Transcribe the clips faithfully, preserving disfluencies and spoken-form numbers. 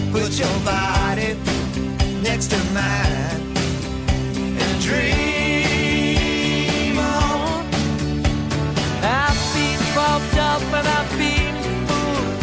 Put your body next to mine and dream on. I've been propped up and I've been fooled.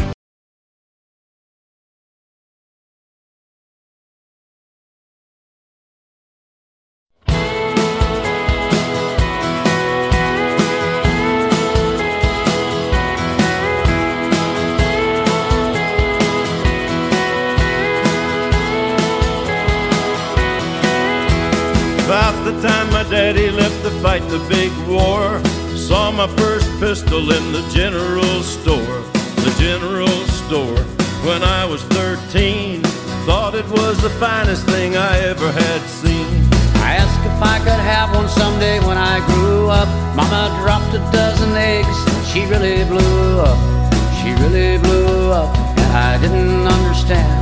About the time my daddy left to fight the big war, saw my first pistol in the general store. The general store. When I was thirteen, thought it was the finest thing I ever had seen. I asked if I could have one someday when I grew up. Mama dropped a dozen eggs, she really blew up. She really blew up, and I didn't understand.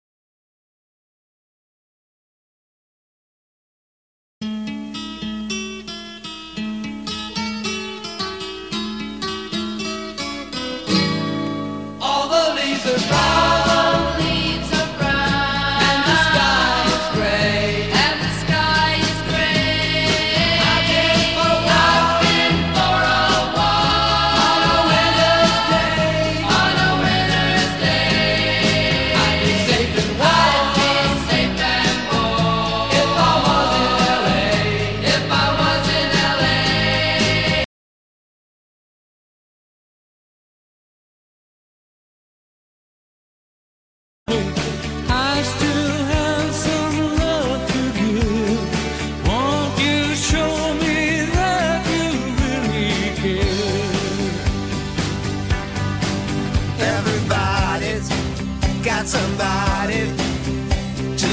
Got somebody to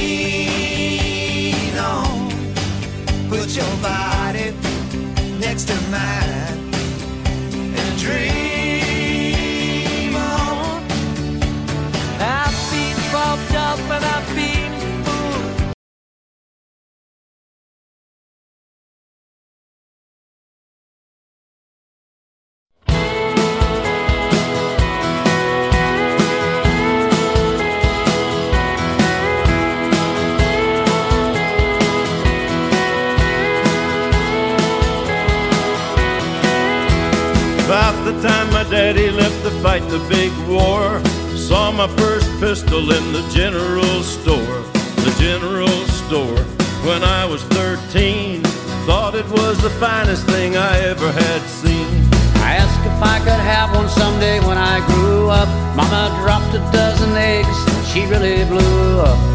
lean on. Put your body next to mine and dream on. I've been propped up and I've been fooled. About the time my daddy left to fight the big war, saw my first pistol in the general store. The general store. When I was thirteen, thought it was the finest thing I ever had seen. I asked if I could have one someday when I grew up. Mama dropped a dozen eggs, she really blew up.